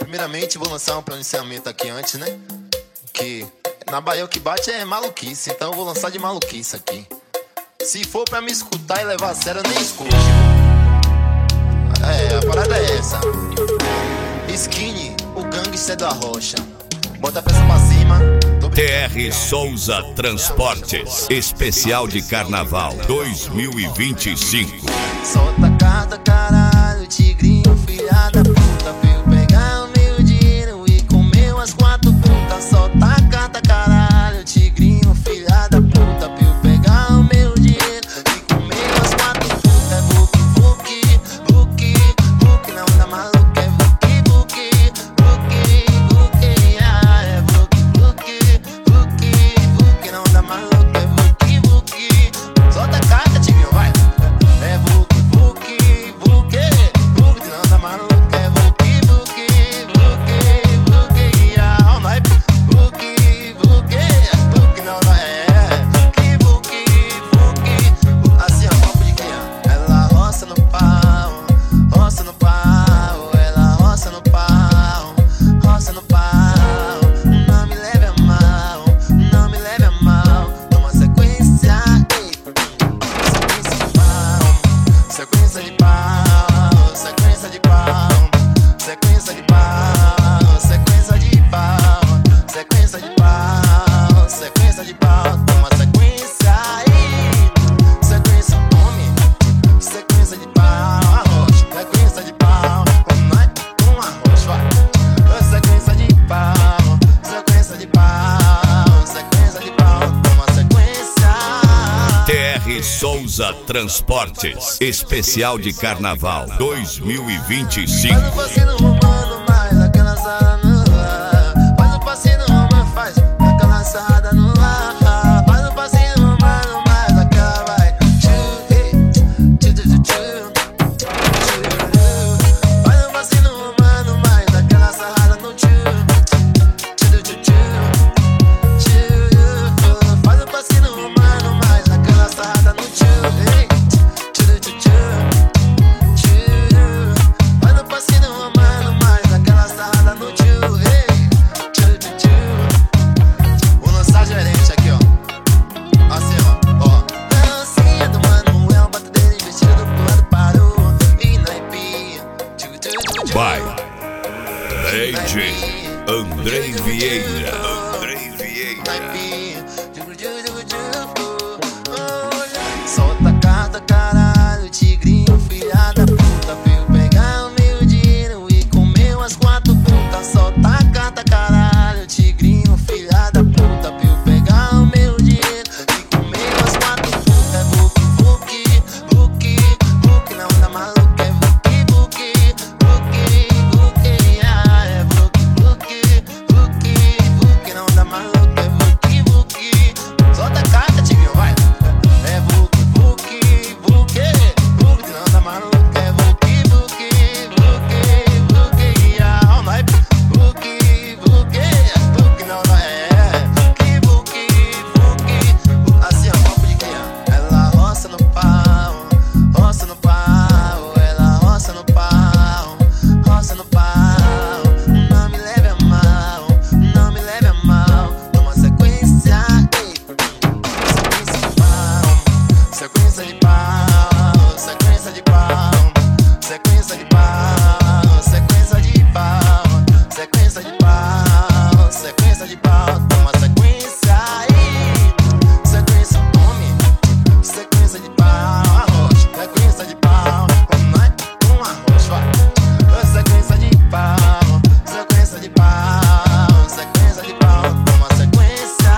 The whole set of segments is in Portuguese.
Primeiramente, vou lançar um pronunciamento aqui antes, né? Que na Bahia o que bate é maluquice, então eu vou lançar de maluquice aqui. Se for pra me escutar e levar a sério, eu nem escute. A parada é essa. Skinny, o gangster da rocha. Bota a peça pra cima. TR Souza Transportes, especial de Carnaval 2025. Solta a carta, caralho, tigrinho, filha da puta. Veio pegar o meu dinheiro e comer umas 4 putas. Solta a carta, caralho, tigrinho, filha da puta. Veio pegar o meu dinheiro e comer umas 4 putas. É buque, buque, buque, buque, não dá maluco. É buque, buque, buque, buque, é buque, buque, buque, buque, não dá maluco. É buque, buque, solta a carta, tigrinho, vai. É buque, buque, buque, buque, não dá maluco. É buque, buque, buque, buque, não é buque, buque, buque, não é buque, buque, buque, assim ó, papo de criança. Ela roça no pau, roça no pau, ela roça no pau, roça no pau. Não me leve a mal, não me leve a mal. Toma sequência, ei, sequência de pau, sequência de pau, sequência de pau, sequência de pau, sequência de pau, sequência de pau, toma sequência aí, sequência come, sequência de pau, arroz, sequência de pau, um arroz, vai, sequência de pau, sequência de pau, sequência de pau, toma sequência. TR Souza Transportes, especial de Carnaval 2025. Faz o passinho romano, mais aquela sarra no ar. Faz o passinho romano, faz aquela sarrada no ar. Faz o passinho romano, mais aquela vai. Faz o passinho romano, mais aquela sarrada no tchu. Faz o passinho romano, mais aquela sarrada no tchu. Faz o passinho romano, mais aquela sarrada no tchu. Vou lançar gerente aqui, ó. Assim, ó. Dancinha do mano, é um batedeiro investido pro lado, parou. E na IP. Vai, DJ Andrei Vieira. Andrei Vieira. Solta a carta, caralho, tigrinho, filha da puta. Veio pegar o meu dinheiro e comer umas 4 putas. Solta a carta, caralho, tigrinho, filha da puta. Veio pegar o meu dinheiro e comer umas 4 putas. É buque, buque, buque, buque, não dá maluco. É buque, buque, buque, buque, é buque, buque, buque, buque, não dá maluco. É buque, buque, solta a carta, tigrinho, vai. É buque, buque, buque, buque, não dá maluco. É buque, buque, buque, buque, não é buque, buque, buque, não é buque, buque, buque, assim ó, papo de criança. Ela roça no pau, roça no pau, ela roça no pau, roça no pau. Não me leve a mal, não me leve a mal. Toma sequência, ei, sequência de pau, sequência de pau, sequência de pau, sequência de pau, sequência de pau, sequência de pau, toma sequência aí, sequência come, sequência de pau, arroz, sequência de pau, um arroz, vai, sequência de pau, sequência de pau, sequência de pau, toma sequência.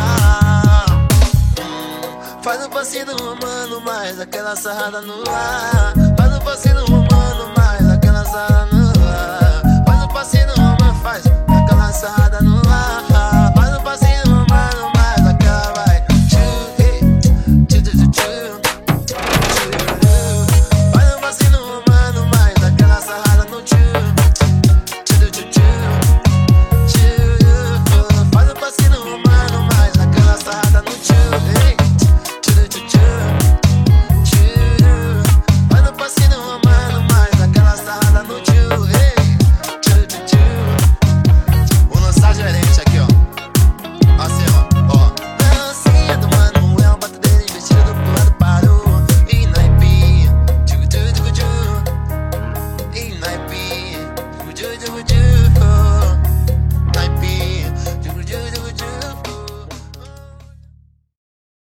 Faz o passinho romano, mais aquela sarrada no ar.